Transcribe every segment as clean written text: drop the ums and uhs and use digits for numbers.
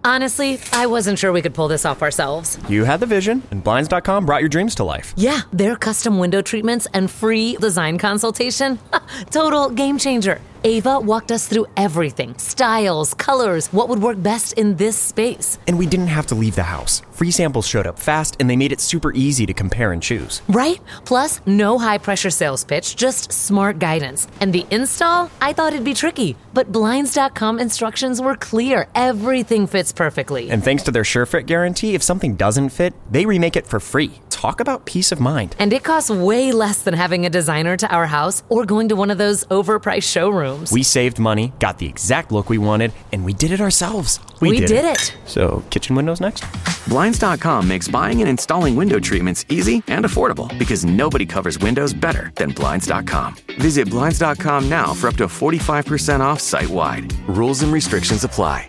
Honestly, I wasn't sure we could pull this off ourselves. You had the vision, and Blinds.com brought your dreams to life. Yeah, their custom window treatments and free design consultation. Total game changer. Ava walked us through everything. Styles, colors, what would work best in this space. And we didn't have to leave the house. Free samples showed up fast, and they made it super easy to compare and choose. Right? Plus, no high-pressure sales pitch, just smart guidance. And the install? I thought it'd be tricky. But Blinds.com instructions were clear. Everything fits perfectly. And thanks to their SureFit guarantee, if something doesn't fit, they remake it for free. Talk about peace of mind. And it costs way less than having a designer to our house or going to one of those overpriced showrooms. We saved money, got the exact look we wanted, and we did it ourselves. We did it. So, kitchen windows next? Blinds.com makes buying and installing window treatments easy and affordable because nobody covers windows better than Blinds.com. Visit Blinds.com now for up to 45% off site-wide. Rules and restrictions apply.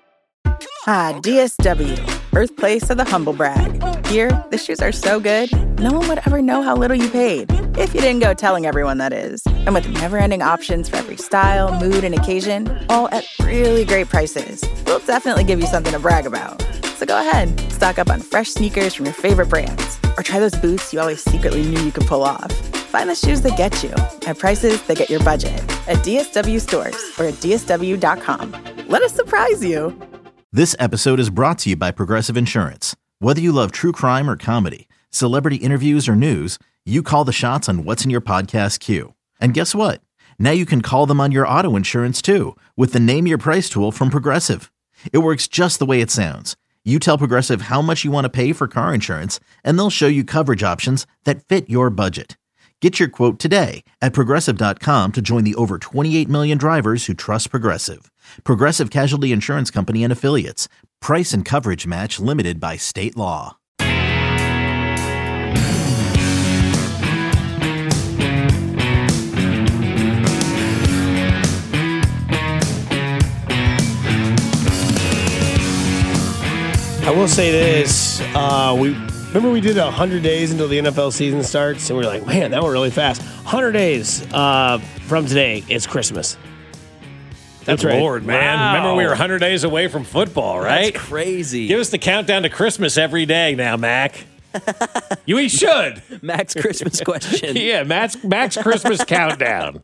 Ah, DSW, birthplace of the humble brag. Here, the shoes are so good, no one would ever know how little you paid. If you didn't go telling everyone, that is. And with never-ending options for every style, mood, and occasion, all at really great prices, we'll definitely give you something to brag about. So go ahead, stock up on fresh sneakers from your favorite brands, or try those boots you always secretly knew you could pull off. Find the shoes that get you at prices that get your budget at DSW stores or at DSW.com. Let us surprise you. This episode is brought to you by Progressive Insurance. Whether you love true crime or comedy, celebrity interviews or news, you call the shots on what's in your podcast queue. And guess what? Now you can call them on your auto insurance too with the Name Your Price tool from Progressive. It works just the way it sounds. You tell Progressive how much you want to pay for car insurance, and they'll show you coverage options that fit your budget. Get your quote today at Progressive.com to join the over 28 million drivers who trust Progressive. Progressive Casualty Insurance Company and Affiliates. Price and coverage match limited by state law. I will say this. Remember we did 100 days until the NFL season starts, and we were like, man, that went really fast. 100 days from today, it's Christmas. That's right. Lord, man. Wow. Remember we were 100 days away from football, right? That's crazy. Give us the countdown to Christmas every day now, Mac. We should. Mac's Christmas question. Yeah, Mac's Christmas countdown.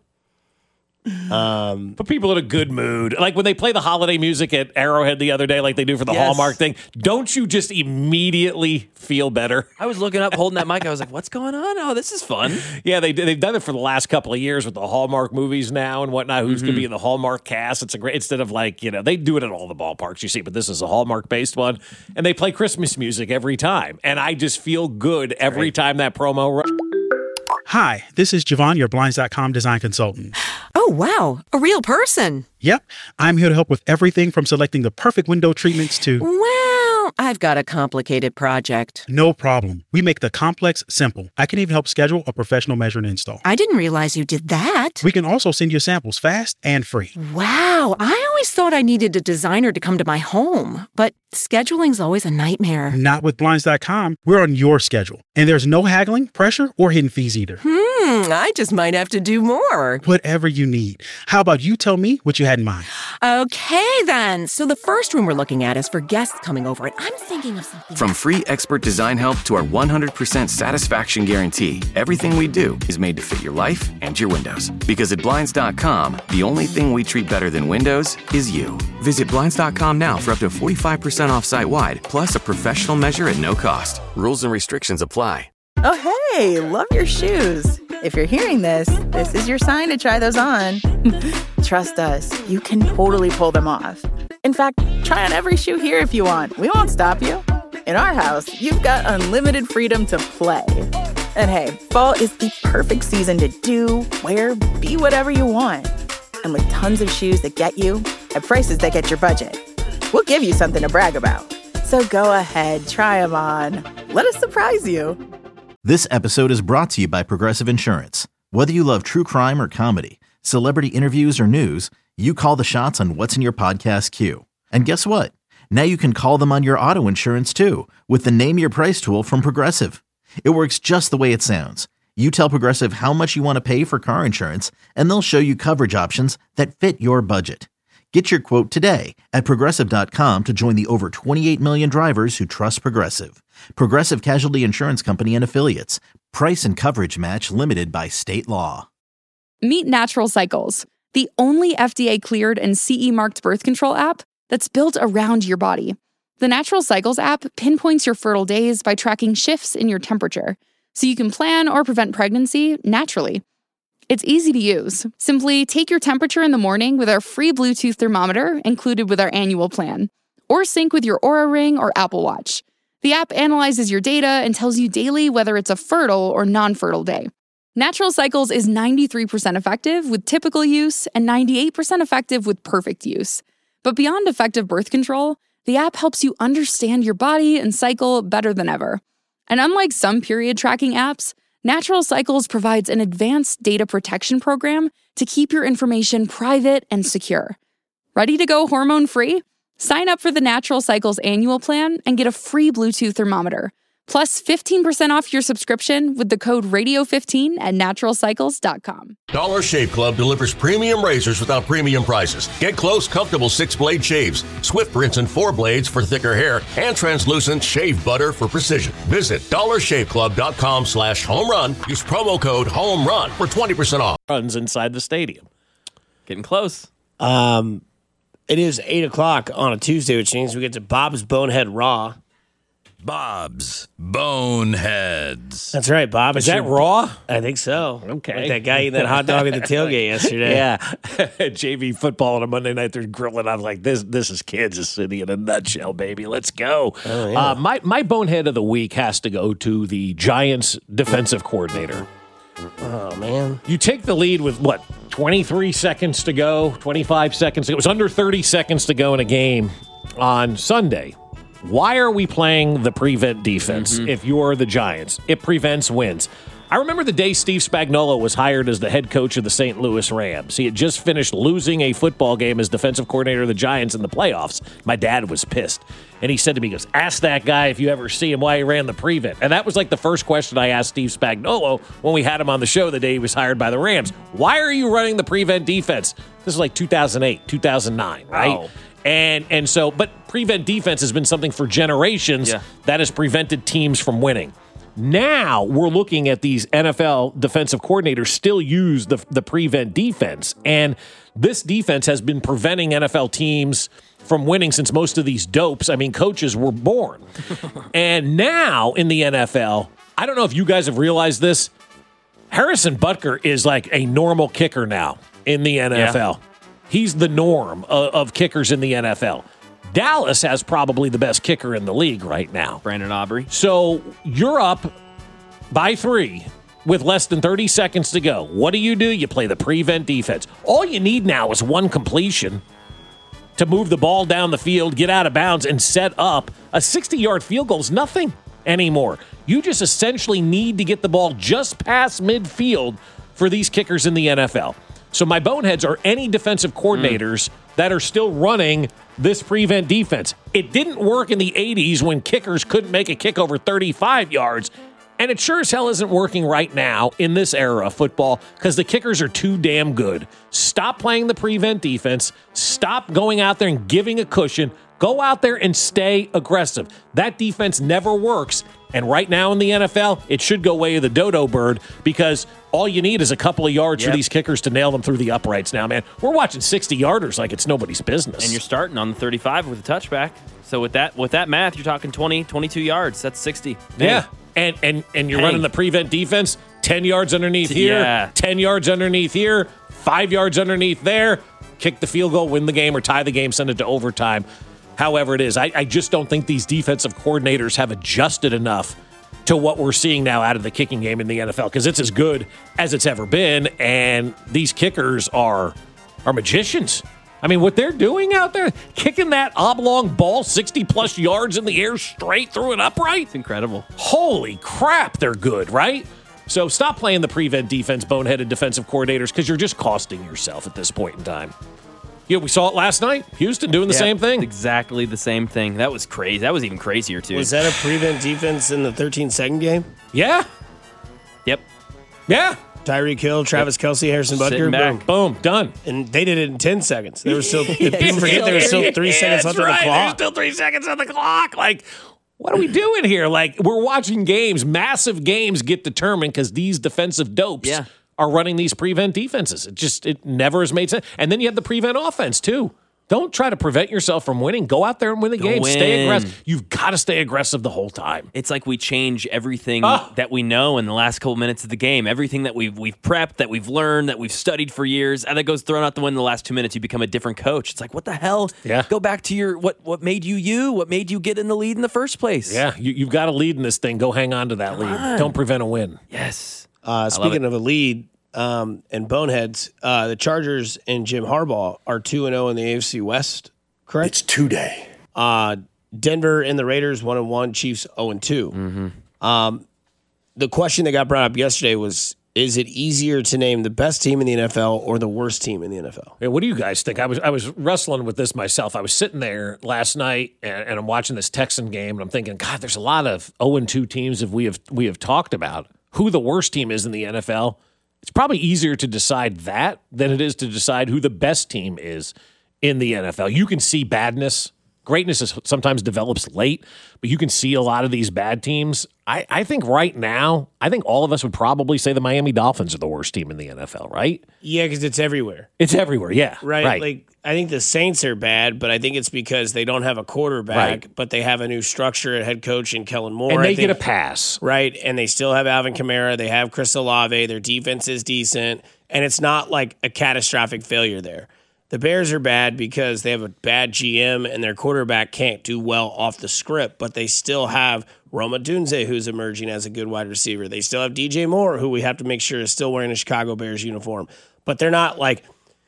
Put people in a good mood. Like when they play the holiday music at Arrowhead the other day, like they do for the Hallmark thing, don't you just immediately feel better? I was looking up, holding that mic. I was like, what's going on? Oh, this is fun. Yeah, they've done it for the last couple of years with the Hallmark movies now and whatnot. Who's going to be in the Hallmark cast? It's a great, instead of like, they do it at all the ballparks you see, but this is a Hallmark-based one. And they play Christmas music every time. And I just feel good every time that promo runs. Hi, this is Javon, your Blinds.com design consultant. Oh, wow. A real person. Yep. I'm here to help with everything from selecting the perfect window treatments to... Well, I've got a complicated project. No problem. We make the complex simple. I can even help schedule a professional measure and install. I didn't realize you did that. We can also send you samples fast and free. Wow. I always thought I needed a designer to come to my home, but scheduling's always a nightmare. Not with Blinds.com. We're on your schedule. And there's no haggling, pressure, or hidden fees either. I just might have to do more. Whatever you need. How about you tell me what you had in mind? Okay, then. So the first room we're looking at is for guests coming over, and I'm thinking of something. From free expert design help to our 100% satisfaction guarantee, everything we do is made to fit your life and your windows. Because at Blinds.com, the only thing we treat better than windows is you. Visit Blinds.com now for up to 45% off site-wide, plus a professional measure at no cost. Rules and restrictions apply. Oh, hey, love your shoes. If you're hearing this, this is your sign to try those on. Trust us, you can totally pull them off. In fact, try on every shoe here if you want. We won't stop you. In our house, you've got unlimited freedom to play. And hey, fall is the perfect season to do, wear, be whatever you want. And with tons of shoes that get you, at prices that get your budget, we'll give you something to brag about. So go ahead, try them on. Let us surprise you. This episode is brought to you by Progressive Insurance. Whether you love true crime or comedy, celebrity interviews or news, you call the shots on what's in your podcast queue. And guess what? Now you can call them on your auto insurance too with the Name Your Price tool from Progressive. It works just the way it sounds. You tell Progressive how much you want to pay for car insurance, and they'll show you coverage options that fit your budget. Get your quote today at Progressive.com to join the over 28 million drivers who trust Progressive. Progressive Casualty Insurance Company and Affiliates. Price and coverage match limited by state law. Meet Natural Cycles, the only FDA-cleared and CE-marked birth control app that's built around your body. The Natural Cycles app pinpoints your fertile days by tracking shifts in your temperature, so you can plan or prevent pregnancy naturally. It's easy to use. Simply take your temperature in the morning with our free Bluetooth thermometer included with our annual plan, or sync with your Oura Ring or Apple Watch. The app analyzes your data and tells you daily whether it's a fertile or non-fertile day. Natural Cycles is 93% effective with typical use and 98% effective with perfect use. But beyond effective birth control, the app helps you understand your body and cycle better than ever. And unlike some period tracking apps, Natural Cycles provides an advanced data protection program to keep your information private and secure. Ready to go hormone-free? Sign up for the Natural Cycles annual plan and get a free Bluetooth thermometer, plus 15% off your subscription with the code radio15 at naturalcycles.com. Dollar Shave Club delivers premium razors without premium prices. Get close, comfortable 6-blade shaves, swift rinse and 4 blades for thicker hair, and translucent shave butter for precision. Visit dollarshaveclub.com/home run. Use promo code HOME RUN for 20% off. Runs inside the stadium. Getting close. It is 8 o'clock on a Tuesday, which means we get to Bob's Bonehead Raw. Bob's Boneheads. That's right, Bob. Is that raw? I think so. Okay. Like that guy eating that hot dog at the tailgate yesterday. Yeah. JV football on a Monday night, they're grilling. I'm like, this is Kansas City in a nutshell, baby. Let's go. Oh, yeah. My bonehead of the week has to go to the Giants defensive coordinator. Oh, man. You take the lead with, 23 seconds to go, 25 seconds. It was under 30 seconds to go in a game on Sunday. Why are we playing the prevent defense if you're the Giants? It prevents wins. I remember the day Steve Spagnuolo was hired as the head coach of the St. Louis Rams. He had just finished losing a football game as defensive coordinator of the Giants in the playoffs. My dad was pissed. And he said to me, he goes, ask that guy if you ever see him why he ran the prevent. And that was like the first question I asked Steve Spagnuolo when we had him on the show the day he was hired by the Rams. Why are you running the prevent defense? This is like 2008, 2009, right? Wow. And so, but prevent defense has been something for generations that has prevented teams from winning. Now we're looking at these NFL defensive coordinators still use the prevent defense. And this defense has been preventing NFL teams from winning since most of these coaches were born. And now in the NFL, I don't know if you guys have realized this, Harrison Butker is like a normal kicker now in the NFL. Yeah. He's the norm of kickers in the NFL. Dallas has probably the best kicker in the league right now. Brandon Aubrey. So you're up by 3 with less than 30 seconds to go. What do? You play the prevent defense. All you need now is one completion to move the ball down the field, get out of bounds, and set up. A 60-yard field goal is nothing anymore. You just essentially need to get the ball just past midfield for these kickers in the NFL. So my boneheads are any defensive coordinators that are still running this prevent defense. It didn't work in the 80s when kickers couldn't make a kick over 35 yards, and it sure as hell isn't working right now in this era of football because the kickers are too damn good. Stop playing the prevent defense. Stop going out there and giving a cushion. Go out there and stay aggressive. That defense never works. And right now in the NFL, it should go way of the dodo bird because all you need is a couple of yards for these kickers to nail them through the uprights now, man. We're watching 60-yarders like it's nobody's business. And you're starting on the 35 with a touchback. So with that math, you're talking 20, 22 yards. That's 60. Yeah. And you're running the prevent defense, 10 yards underneath here, 10 yards underneath here, 5 yards underneath there, kick the field goal, win the game, or tie the game, send it to overtime. However it is, I just don't think these defensive coordinators have adjusted enough to what we're seeing now out of the kicking game in the NFL because it's as good as it's ever been, and these kickers are magicians. I mean, what they're doing out there, kicking that oblong ball 60-plus yards in the air straight through an upright. It's incredible. Holy crap, they're good, right? So stop playing the prevent defense, boneheaded defensive coordinators, because you're just costing yourself at this point in time. Yeah, we saw it last night. Houston doing the same thing. Exactly the same thing. That was crazy. That was even crazier, too. Was that a prevent defense in the 13-second game? Yeah. Yep. Yeah. Tyreek Hill, Travis Kelce, Harrison Butker, back. Boom, done. And they did it in 10 seconds. There was still, people forget there was still 3 seconds left on the There's clock. still 3 seconds on the clock. Like, what are we doing here? Like, we're watching games, massive games get determined because these defensive dopes are running these prevent defenses. It never has made sense. And then you have the prevent offense, too. Don't try to prevent yourself from winning. Go out there and win the game. Stay aggressive. You've got to stay aggressive the whole time. It's like we change everything that we know in the last couple minutes of the game. Everything that we've prepped, that we've learned, that we've studied for years, and that goes thrown out the window in the last 2 minutes. You become a different coach. It's like, what the hell? Yeah. Go back to your what made you? What made you get in the lead in the first place? Yeah, you've got a lead in this thing. Go hang on to that lead. Don't prevent a win. Yes. Speaking of a lead and boneheads, the Chargers and Jim Harbaugh are 2-0 in the AFC West. Correct? It's 2-day. Denver and the Raiders 1-1, Chiefs 0-2. The question that got brought up yesterday was, is it easier to name the best team in the NFL or the worst team in the NFL? Hey, what do you guys think? I was wrestling with this myself. I was sitting there last night and I'm watching this Texan game and I'm thinking, God, there's a lot of 0-2 teams that we have talked about. Who the worst team is in the NFL? It's probably easier to decide that than it is to decide who the best team is in the NFL. You can see badness. Greatness sometimes develops late, but you can see a lot of these bad teams. I think right now, I think all of us would probably say the Miami Dolphins are the worst team in the NFL, right? Yeah, because it's everywhere. It's everywhere, yeah. Right? Like, I think the Saints are bad, but I think it's because they don't have a quarterback, but they have a new structure at head coach in Kellen Moore. And they get a pass. Right, and they still have Alvin Kamara. They have Chris Olave. Their defense is decent, and it's not like a catastrophic failure there. The Bears are bad because they have a bad GM and their quarterback can't do well off the script, but they still have Roma Dunze, who's emerging as a good wide receiver. They still have DJ Moore, who we have to make sure is still wearing a Chicago Bears uniform. But they're not like,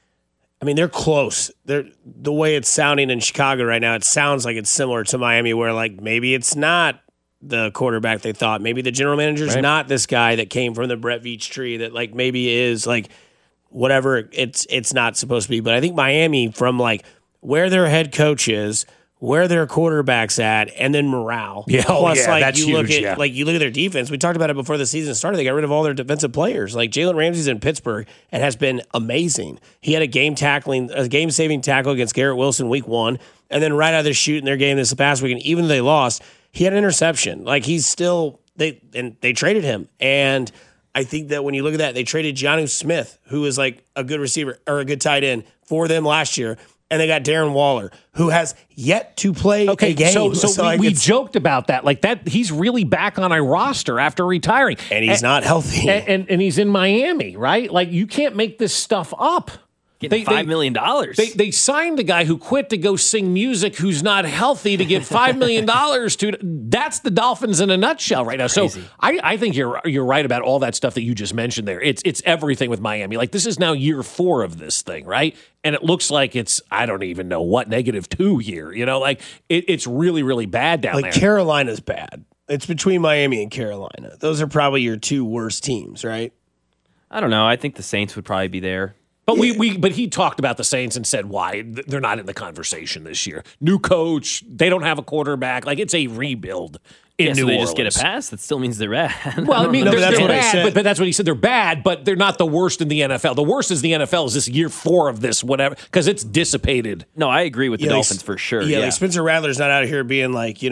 I mean, they're close. The way it's sounding in Chicago right now, it sounds like it's similar to Miami, where like maybe it's not the quarterback they thought. Maybe the general manager's not this guy that came from the Brett Veach tree that like maybe is like, whatever it's not supposed to be. But I think Miami, from like where their head coach is, where their quarterback's at, and then morale. Yeah, plus like that's you look huge, at like you look at their defense. We talked about it before the season started. They got rid of all their defensive players. Like Jalen Ramsey's in Pittsburgh and has been amazing. He had a game-saving tackle against Garrett Wilson week 1, and then right out of the chute in their game this past week, and even though they lost, he had an interception. Like he's still they traded him. And I think that when you look at that, they traded Jonnu Smith, who is like a good receiver or a good tight end for them last year. And they got Darren Waller, who has yet to play a game. So we joked about that. Like that, he's really back on a roster after retiring. And he's not healthy. And he's in Miami, right? Like you can't make this stuff up. Getting $5 million. They signed a guy who quit to go sing music who's not healthy to give $5 million to. That's the Dolphins in a nutshell right now. Crazy. So I think you're right about all that stuff that you just mentioned there. It's everything with Miami. Like this is now year 4 of this thing, right? And it looks like it's, I don't even know what, -2 here. You know, like it's really, really bad down there. Like Carolina's bad. It's between Miami and Carolina. Those are probably your 2 worst teams, right? I don't know. I think the Saints would probably be there. But but he talked about the Saints and said why they're not in the conversation this year. New coach, they don't have a quarterback. Like it's a rebuild in New they Orleans. just get a pass. That still means they're bad. Well, I mean, No, they're that's what I bad, said. but that's what he said. They're bad, but they're not the worst in the NFL. The worst is the NFL is this year 4 of this whatever because it's dissipated. No, I agree with the Dolphins for sure. Yeah, like Spencer Rattler's not out here being like,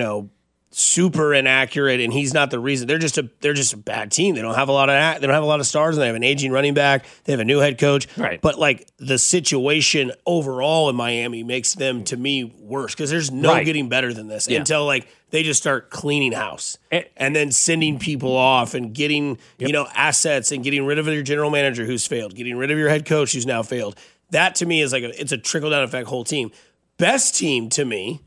super inaccurate, and he's not the reason. They're just a bad team. They don't have a lot of stars, and they have an aging running back. They have a new head coach. Right. But like the situation overall in Miami makes them to me worse because there's no getting better than this until like they just start cleaning house and then sending people off and getting assets and getting rid of your general manager who's failed, getting rid of your head coach who's now failed. That to me is like it's a trickle down effect whole team. Best team to me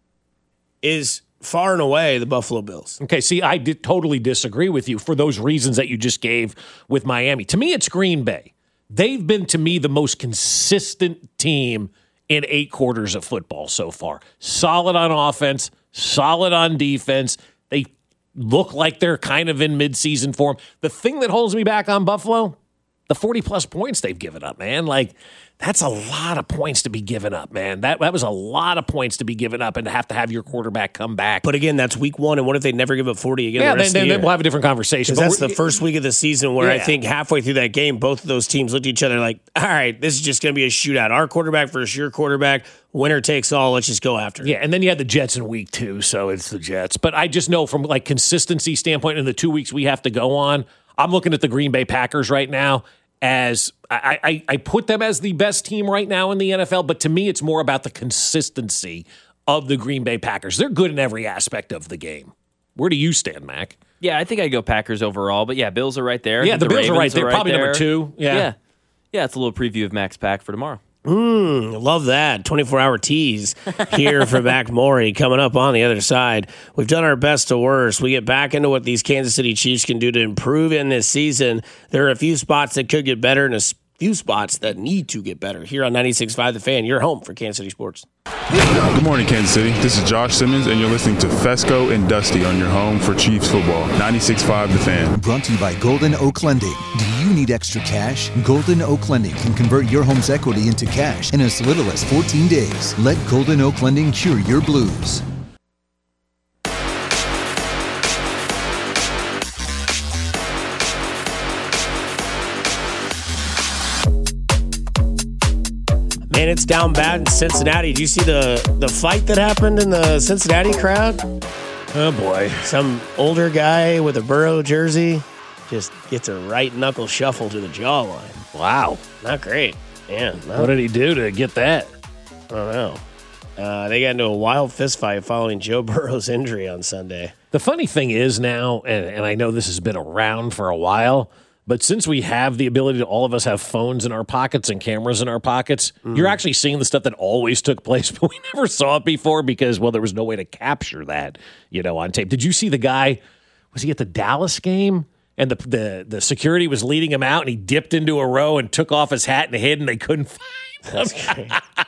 is far and away the Buffalo Bills. Okay, see, I totally disagree with you for those reasons that you just gave with Miami. To me, it's Green Bay. They've been, to me, the most consistent team in 8 quarters of football so far. Solid on offense, solid on defense. They look like they're kind of in midseason form. The thing that holds me back on Buffalo, the 40-plus points they've given up, man. Like, That's a lot of points to be given up, man. That was a lot of points to be given up and to have your quarterback come back. But again, that's week 1, and what if they never give up 40 again? Yeah, the rest of the year? then we'll have a different conversation. Because that's the first week of the season where I Yeah. think halfway through that game, both of those teams looked at each other like, all right, this is just going to be a shootout. Our quarterback versus your quarterback. Winner takes all. Let's just go after it. Yeah, and then you had the Jets in week 2, so it's the Jets. But I just know from like consistency standpoint in the 2 weeks we have to go on, I'm looking at the Green Bay Packers right now as I put them as the best team right now in the NFL, but to me it's more about the consistency of the Green Bay Packers. They're good in every aspect of the game. Where do you stand, Mac? Yeah, I think I'd go Packers overall, but yeah, Bills are right there. Yeah, the Bills are right there. Probably there. number 2. Yeah. Yeah, it's a little preview of Mac's pack for tomorrow. Love that. 24-hour tease here for Mac Morey coming up on the other side. We've done our best to worst. We get back into what these Kansas City Chiefs can do to improve in this season. There are a few spots that could get better and a few spots that need to get better. Here on 96.5 The Fan, your home for Kansas City sports. Good morning, Kansas City. This is Josh Simmons, and you're listening to Fesco and Dusty on your home for Chiefs football. 96.5 The Fan. Brought to you by Golden Oak Lending. Do you need extra cash? Golden Oak Lending can convert your home's equity into cash in as little as 14 days. Let Golden Oak Lending cure your blues. Man, it's down bad in Cincinnati. Did you see the fight that happened in the Cincinnati crowd? Oh, boy. Some older guy with a Burrow jersey just gets a right knuckle shuffle to the jawline. Wow. Not great. Man. What did he do to get that? I don't know. They got into a wild fist fight following Joe Burrow's injury on Sunday. The funny thing is now, and I know this has been around for a while, but since we have the ability to all of us have phones in our pockets and cameras in our pockets, you're actually seeing the stuff that always took place, but we never saw it before because, well, there was no way to capture that, on tape. Did you see the guy, was he at the Dallas game? And the security was leading him out, and he dipped into a row and took off his hat and hid, and they couldn't find him.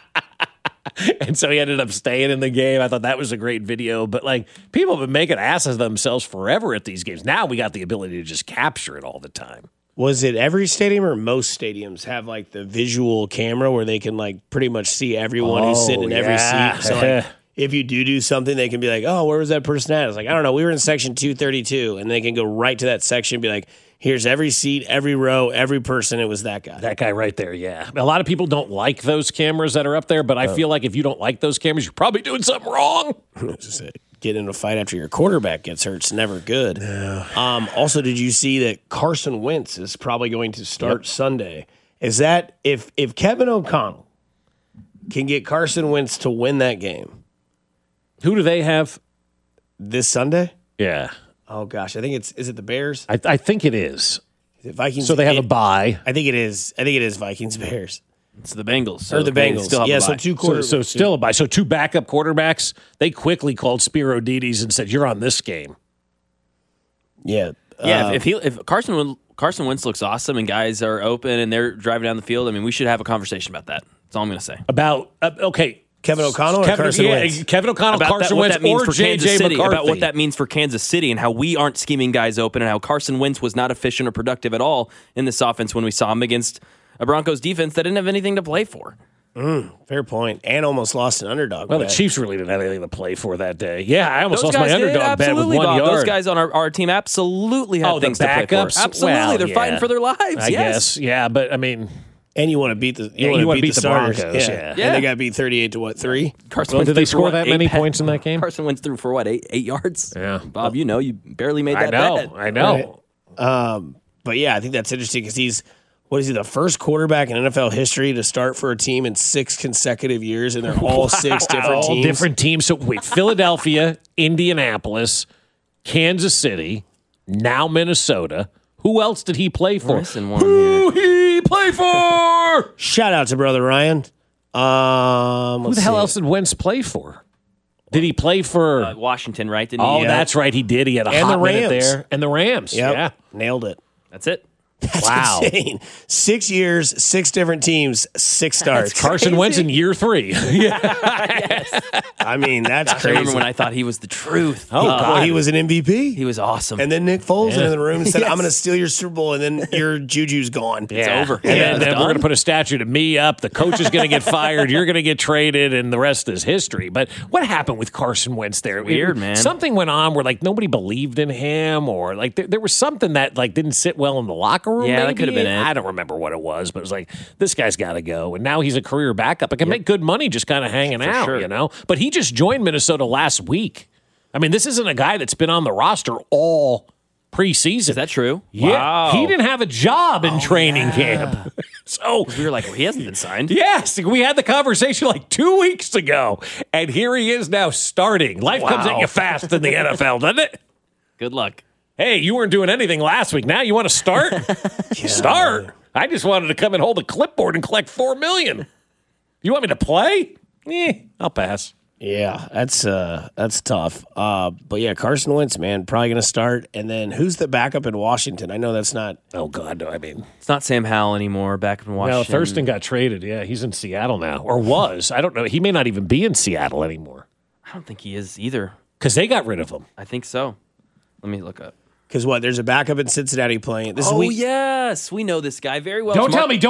And so he ended up staying in the game. I thought that was a great video. But, people have been making asses of themselves forever at these games. Now we got the ability to just capture it all the time. Was it every stadium or most stadiums have, the visual camera where they can, pretty much see everyone who's sitting in every seat? So, if you do something, they can be like, oh, where was that person at? It's like, I don't know. We were in section 232, and they can go right to that section and be like, here's every seat, every row, every person. It was that guy. That guy right there, yeah. A lot of people don't like those cameras that are up there, but I feel like if you don't like those cameras, you're probably doing something wrong. Get in a fight after your quarterback gets hurt. It's never good. Yeah. Also, did you see that Carson Wentz is probably going to start Sunday? Is that if Kevin O'Connell can get Carson Wentz to win that game? Who do they have this Sunday? Yeah. Oh gosh, I think is it the Bears? I think it is. Is it Vikings? So they have a bye. I think it is. I think it is Vikings Bears. It's the Bengals. Or the Bengals. Yeah, so two quarterbacks. So still a bye. So two backup quarterbacks. They quickly called Spiro Dides and said, "You're on this game." Yeah. Yeah. If Carson Wentz looks awesome and guys are open and they're driving down the field, I mean, we should have a conversation about that. That's all I'm going to say. About okay. Kevin O'Connell or Carson Wentz? Kevin O'Connell, about Carson what Wentz, that means or for Kansas J.J. City, McCarthy. about what that means for Kansas City and how we aren't scheming guys open and how Carson Wentz was not efficient or productive at all in this offense when we saw him against a Broncos defense that didn't have anything to play for. Fair point. And almost lost an underdog. Well, the Chiefs really didn't have anything to play for that day. Yeah, I almost Those lost my guys underdog bet with 1 Bob. yard. Those guys on our team absolutely have things to play for. Absolutely. Well, they're fighting for their lives. I guess. Yeah, but I mean... And you want to beat the Broncos. Starters. Yeah. And they got beat 38 to 3? Carson Wentz did they score that many points in that game? Carson Wentz threw for 8 yards? Yeah. Bob, you barely made that bet. I know. Right. But yeah, I think that's interesting because he's the first quarterback in NFL history to start for a team in 6 consecutive years, and they're all 6 different teams. All different teams. So wait, Philadelphia, Indianapolis, Kansas City, now Minnesota. Who else did he play for? Who he play for? Shout out to brother Ryan. Who the hell else did Wentz play for? Did he play for Washington? Right? Didn't he? Oh, that's right. He did. He had a hot minute there, and the Rams. Yep. Yeah, nailed it. That's it. That's insane. 6 years, 6 different teams, 6 starts. Carson Wentz in year 3. Yes. I mean, that's I crazy. remember when I thought he was the truth. Oh, well, he was an MVP. He was awesome. And then Nick Foles in the room and said, I'm going to steal your Super Bowl, and then your juju's gone. It's over. And then we're going to put a statue to me up. The coach is going to get fired. You're going to get traded, and the rest is history. But what happened with Carson Wentz there? Weird, man. Something went on where, like, nobody believed in him, or, like, there was something that, like, didn't sit well in the locker room. Yeah, maybe. that could have been it. I don't remember what it was, but it was like, this guy's got to go. And now he's a career backup. It can make good money just kind of hanging out, sure. you know? But he just joined Minnesota last week. I mean, this isn't a guy that's been on the roster all preseason. Is that true? Yeah. Wow. He didn't have a job in training camp. So we were like, well, he hasn't been signed. Yes, we had the conversation like 2 weeks ago, and here he is now starting. Life comes at you fast in the NFL, doesn't it? Good luck. Hey, you weren't doing anything last week. Now you want to start? Start. I just wanted to come and hold a clipboard and collect $4 million. You want me to play? I'll pass. Yeah, that's tough. But yeah, Carson Wentz, man, probably going to start. And then who's the backup in Washington? I know that's not. Oh God, no. I mean, it's not Sam Howell anymore. Back up in Washington. No, Thurston got traded. Yeah, he's in Seattle now, or was. I don't know. He may not even be in Seattle anymore. I don't think he is either. Because they got rid of him. I think so. Let me look up. Because what? There's a backup in Cincinnati playing. Yes, we know this guy very well. Don't tell me.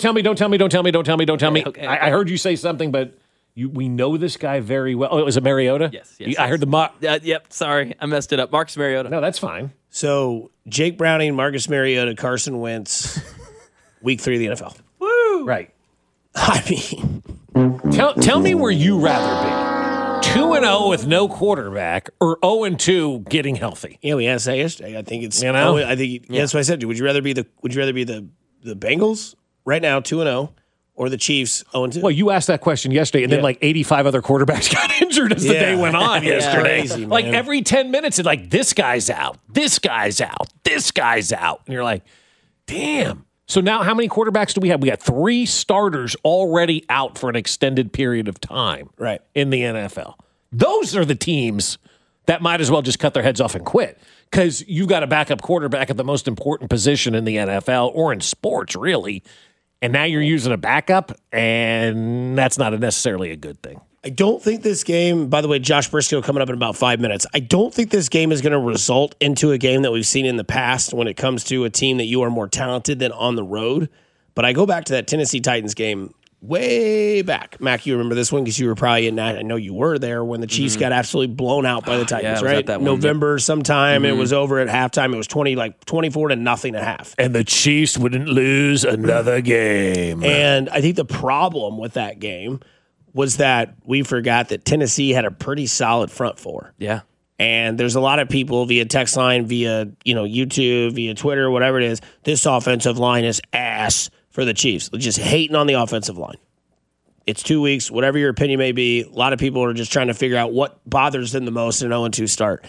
Okay. I heard you say something, but we know this guy very well. Oh, it was a Mariota? Yes. I heard the yep, sorry. I messed it up. Marcus Mariota. No, that's fine. So Jake Browning, Marcus Mariota, Carson Wentz, week 3 of the NFL. Woo! Right. I mean, tell me where you rather be. 2-0 with no quarterback, or 0-2 getting healthy. Yeah, we asked that yesterday. I think it's I think that's what I said. Would you rather be the Bengals right now 2-0, or the Chiefs 0-2? Well, you asked that question yesterday, and then like 85 other quarterbacks got injured as the day went on yesterday. Crazy, like man. every 10 minutes, it's like this guy's out, this guy's out, this guy's out, and you're like, damn. So now, how many quarterbacks do we have? We got 3 starters already out for an extended period of time, right, in the NFL. Those are the teams that might as well just cut their heads off and quit, because you've got a backup quarterback at the most important position in the NFL or in sports, really, and now you're using a backup, and that's not necessarily a good thing. I don't think this game, by the way, Josh Briscoe coming up in about 5 minutes. I don't think this game is going to result into a game that we've seen in the past when it comes to a team that you are more talented than on the road. But I go back to that Tennessee Titans game way back. Mac, you remember this one because you were probably in that. I know you were there when the Chiefs got absolutely blown out by the Titans, right? That November sometime. It was over at halftime. It was 24-0 at half. And the Chiefs wouldn't lose another game. And I think the problem with that game was that we forgot that Tennessee had a pretty solid front four. Yeah. And there's a lot of people via text line, via YouTube, via Twitter, whatever it is, this offensive line is ass for the Chiefs. They're just hating on the offensive line. It's 2 weeks, whatever your opinion may be. A lot of people are just trying to figure out what bothers them the most in an 0-2 start.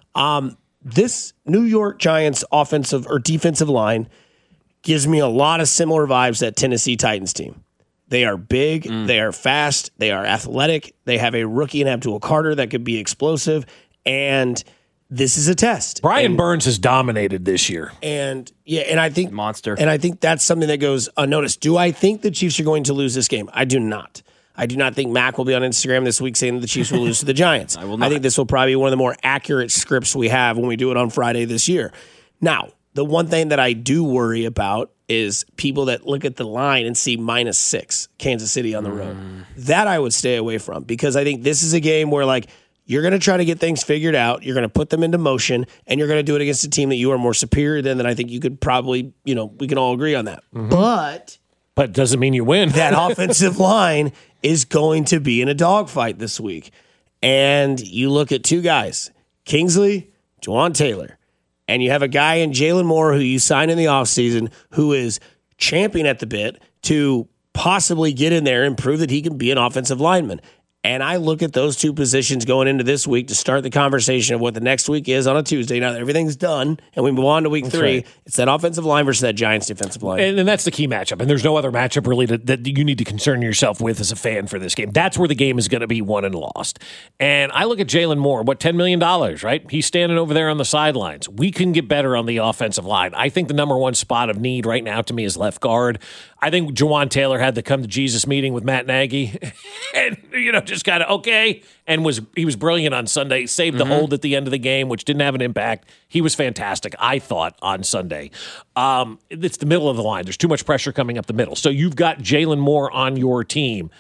This New York Giants offensive or defensive line gives me a lot of similar vibes to that Tennessee Titans team. They are big, they are fast, they are athletic, they have a rookie in Abdul Carter that could be explosive, and this is a test. Brian Burns has dominated this year. And I think monster. And I think that's something that goes unnoticed. Do I think the Chiefs are going to lose this game? I do not. I do not think Mac will be on Instagram this week saying that the Chiefs will lose to the Giants. I will not. I think this will probably be one of the more accurate scripts we have when we do it on Friday this year. Now, the one thing that I do worry about is people that look at the line and see -6 Kansas City on the road. That I would stay away from, because I think this is a game where, like, you're going to try to get things figured out. You're going to put them into motion, and you're going to do it against a team that you are more superior than I think you could probably, we can all agree on that. But it doesn't mean you win. That offensive line is going to be in a dogfight this week. And you look at 2 guys, Kingsley, Juwan Taylor, and you have a guy in Jalen Moore who you signed in the offseason who is champing at the bit to possibly get in there and prove that he can be an offensive lineman. And I look at those two positions going into this week to start the conversation of what the next week is on a Tuesday. Now that everything's done and we move on to week 3, right. It's that offensive line versus that Giants defensive line. And that's the key matchup. And there's no other matchup really that you need to concern yourself with as a fan for this game. That's where the game is going to be won and lost. And I look at Jalen Moore, $10 million, right? He's standing over there on the sidelines. We can get better on the offensive line. I think the number one spot of need right now to me is left guard. I think Jawaan Taylor had the come to Jesus meeting with Matt Nagy and, just kind of okay. And he was brilliant on Sunday, saved the hold at the end of the game, which didn't have an impact. He was fantastic, I thought, on Sunday. It's the middle of the line. There's too much pressure coming up the middle. So you've got Jalen Moore on your team.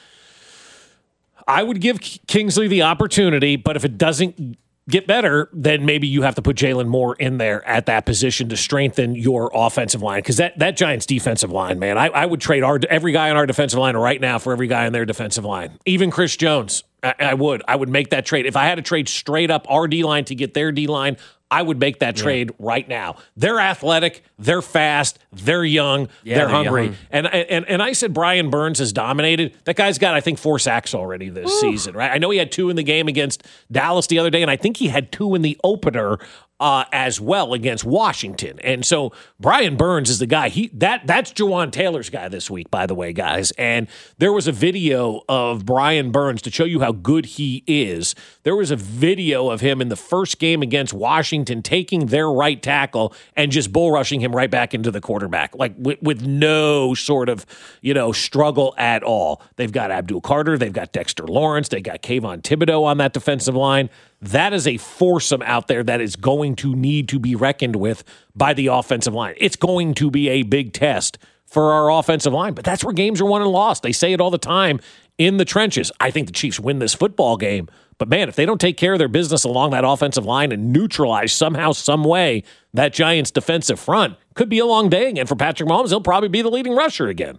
I would give Kingsley the opportunity, but if it doesn't get better, then maybe you have to put Jalen Moore in there at that position to strengthen your offensive line. Because that Giants defensive line, man, I would trade every guy on our defensive line right now for every guy on their defensive line. Even Chris Jones, I would make that trade. If I had to trade straight up our D-line to get their D-line, I would make that trade right now. They're athletic, they're fast, they're young, they're hungry. Young. And I said Brian Burns has dominated. That guy's got, I think, 4 sacks already this season, right? I know he had 2 in the game against Dallas the other day, and I think he had 2 in the opener as well against Washington. And so Brian Burns is the guy. That's Jawaan Taylor's guy this week, by the way, guys. And there was a video of Brian Burns to show you how good he is. There was a video of him in the first game against Washington taking their right tackle and just bull rushing him right back into the quarterback, like with no sort of, struggle at all. They've got Abdul Carter. They've got Dexter Lawrence. They got Kayvon Thibodeau on that defensive line. That is a foursome out there that is going to need to be reckoned with by the offensive line. It's going to be a big test for our offensive line, but that's where games are won and lost. They say it all the time in the trenches. I think the Chiefs win this football game, but man, if they don't take care of their business along that offensive line and neutralize somehow, some way that Giants defensive front, could be a long day again for Patrick Mahomes. He'll probably be the leading rusher again.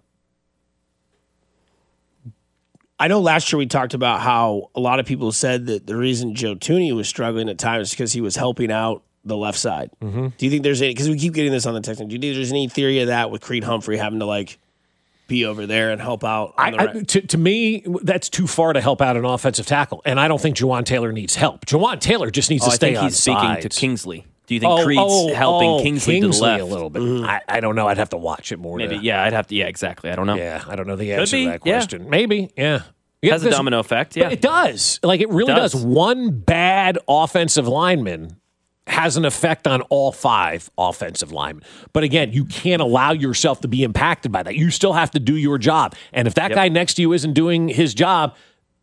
I know last year we talked about how a lot of people said that the reason Joe Thuney was struggling at times is because he was helping out the left side. Mm-hmm. Do you think there's any, because we keep getting this on the text, do you think there's any theory of that with Creed Humphrey having to be over there and help out on the right? To me, that's too far to help out an offensive tackle, and I don't think Jawaan Taylor needs help. Jawaan Taylor just needs to stay on sides. I think he's speaking to Kingsley. Do you think Creed's helping Kingsley to the left? A little bit. Mm-hmm. I don't know. I'd have to watch it more. Maybe, I'd have to, exactly. I don't know. Yeah, I don't know the answer to that question. Maybe, yeah. It has a domino effect, yeah. But it does. It really does. One bad offensive lineman has an effect on all 5 offensive linemen. But again, you can't allow yourself to be impacted by that. You still have to do your job. And if that guy next to you isn't doing his job,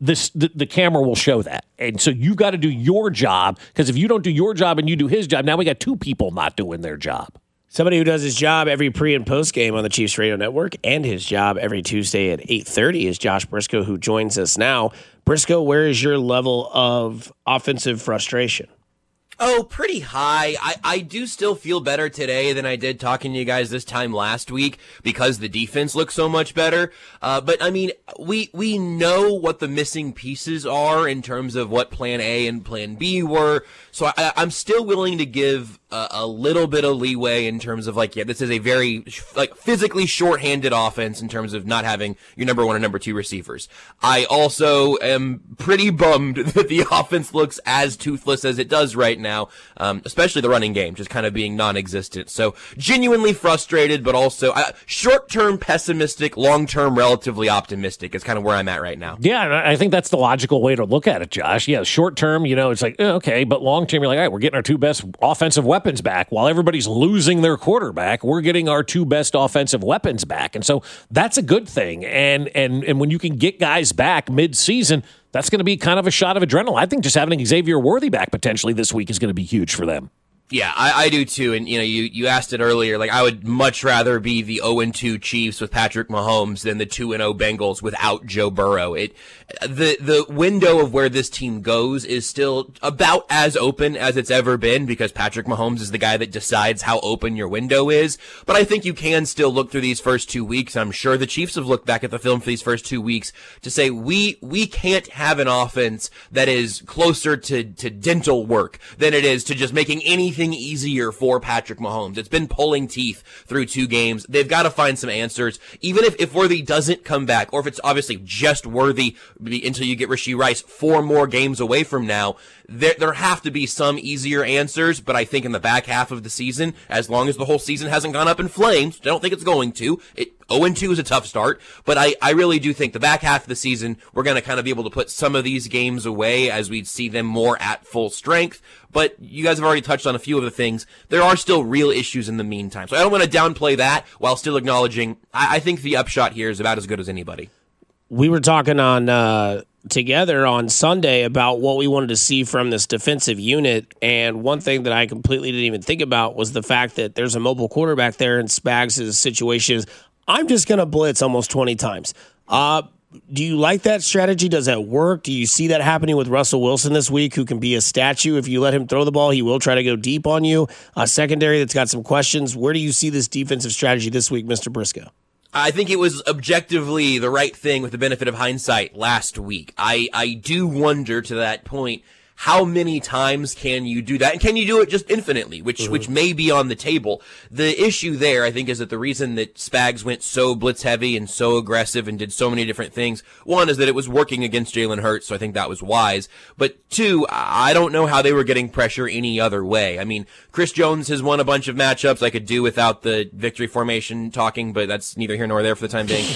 the camera will show that. And so you've got to do your job, because if you don't do your job and you do his job, now we got 2 people not doing their job. Somebody who does his job every pre- and post-game on the Chiefs Radio Network and his job every Tuesday at 8:30 is Josh Briscoe, who joins us now. Briscoe, where is your level of offensive frustration? Oh, pretty high. I do still feel better today than I did talking to you guys this time last week because the defense looks so much better. But I mean, we know what the missing pieces are in terms of what plan A and plan B were. So I'm still willing to give a little bit of leeway in terms of this is a very physically shorthanded offense in terms of not having your number 1 and number 2 receivers. I also am pretty bummed that the offense looks as toothless as it does right now, especially the running game just kind of being non-existent. So genuinely frustrated, but also short-term pessimistic, long-term relatively optimistic is kind of where I'm at right now. Yeah, I think that's the logical way to look at it, Josh. Yeah, short-term, it's okay, but long-term, you're all right, we're getting our 2 best offensive weapons back. While everybody's losing their quarterback, we're getting our 2 best offensive weapons back. And so that's a good thing. And when you can get guys back mid-season, that's going to be kind of a shot of adrenaline. I think just having Xavier Worthy back potentially this week is going to be huge for them. Yeah, I do too. And, you asked it earlier, I would much rather be the 0-2 Chiefs with Patrick Mahomes than the 2-0 Bengals without Joe Burrow. The window of where this team goes is still about as open as it's ever been because Patrick Mahomes is the guy that decides how open your window is. But I think you can still look through these first 2 weeks. I'm sure the Chiefs have looked back at the film for these first 2 weeks to say we can't have an offense that is closer to dental work than it is to just making anything anything easier for Patrick Mahomes. It's been pulling teeth through 2 games. They've got to find some answers. Even if Worthy doesn't come back, or if it's obviously just Worthy until you get Rashee Rice 4 more games away from now, there have to be some easier answers. But I think in the back half of the season, as long as the whole season hasn't gone up in flames, I don't think it's going to. 0-2 is a tough start, but I really do think the back half of the season, we're going to kind of be able to put some of these games away as we see them more at full strength. But you guys have already touched on a few of the things. There are still real issues in the meantime. So I don't want to downplay that while still acknowledging I think the upshot here is about as good as anybody. We were talking on together on Sunday about what we wanted to see from this defensive unit, and one thing that I completely didn't even think about was the fact that there's a mobile quarterback there, and Spags' situation is, I'm just going to blitz almost 20 times. Do you like that strategy? Does that work? Do you see that happening with Russell Wilson this week, who can be a statue? If you let him throw the ball, he will try to go deep on you. A secondary that's got some questions. Where do you see this defensive strategy this week, Mr. Briscoe? I think it was objectively the right thing with the benefit of hindsight last week. I do wonder, to that point, how many times can you do that? And can you do it just infinitely, which may be on the table. The issue there, I think, is that the reason that Spags went so blitz heavy and so aggressive and did so many different things, one, is that it was working against Jalen Hurts, so I think that was wise. But 2, I don't know how they were getting pressure any other way. I mean, Chris Jones has won a bunch of matchups. I could do without the victory formation talking, but that's neither here nor there for the time being.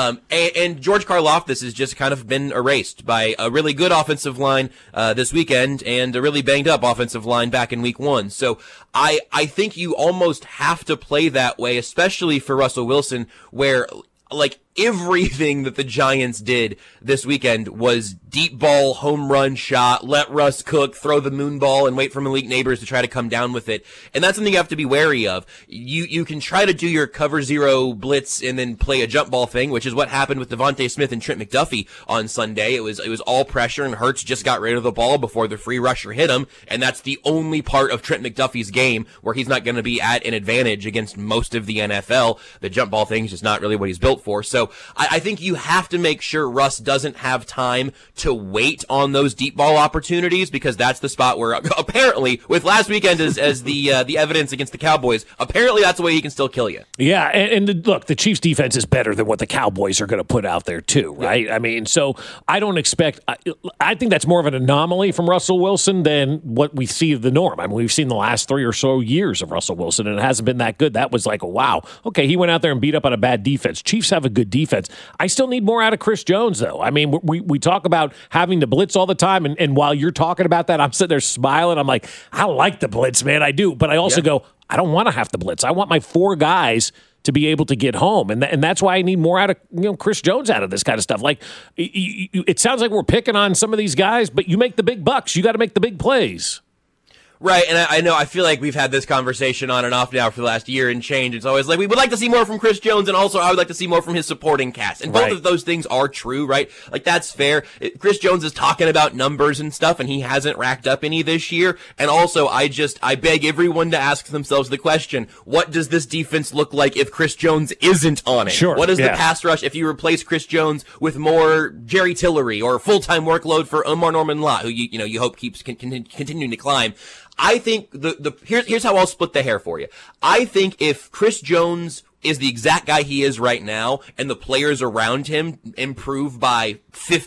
And George Karlaftis has just kind of been erased by a really good offensive line this weekend, and a really banged up offensive line back in week 1. So I think you almost have to play that way, especially for Russell Wilson, where like everything that the Giants did this weekend was deep ball, home run shot, let Russ cook, throw the moon ball, and wait for Malik Neighbors to try to come down with it. And that's something you have to be wary of. You can try to do your cover 0 blitz and then play a jump ball thing, which is what happened with Devontae Smith and Trent McDuffie on Sunday. It was all pressure, and Hurts just got rid of the ball before the free rusher hit him. And that's the only part of Trent McDuffie's game where he's not going to be at an advantage against most of the NFL. The jump ball thing is just not really what he's built for. So I think you have to make sure Russ doesn't have time to wait on those deep ball opportunities, because that's the spot where apparently, with last weekend as the evidence against the Cowboys, apparently that's the way he can still kill you. Yeah, and look, the Chiefs defense is better than what the Cowboys are going to put out there too, right? Yeah. I mean, so I don't expect I think that's more of an anomaly from Russell Wilson than what we see the norm. I mean, we've seen the last 3 or so years of Russell Wilson, and it hasn't been that good. That was like, wow, okay, he went out there and beat up on a bad defense. Chiefs have a good defense. I still need more out of Chris Jones, though. I mean, we talk about having to blitz all the time, and while you're talking about that, I'm sitting there smiling. I'm like, I like the blitz, man. I do. But I also go, I don't want to have to blitz. I want my 4 guys to be able to get home, and that's why I need more out of Chris Jones out of this kind of stuff. Like, it sounds like we're picking on some of these guys, but you make the big bucks. You got to make the big plays. Right, and I know, I feel like we've had this conversation on and off now for the last year and change. It's always like, we would like to see more from Chris Jones, and also I would like to see more from his supporting cast. And both of those things are true, right? Like, that's fair. Chris Jones is talking about numbers and stuff, and he hasn't racked up any this year. And also, I beg everyone to ask themselves the question, what does this defense look like if Chris Jones isn't on it? Sure. What is the pass rush if you replace Chris Jones with more Jerry Tillery or full-time workload for Omar Norman-Lott, who you hope keeps continuing to climb? I think here's how I'll split the hair for you. I think if Chris Jones is the exact guy he is right now, and the players around him improve by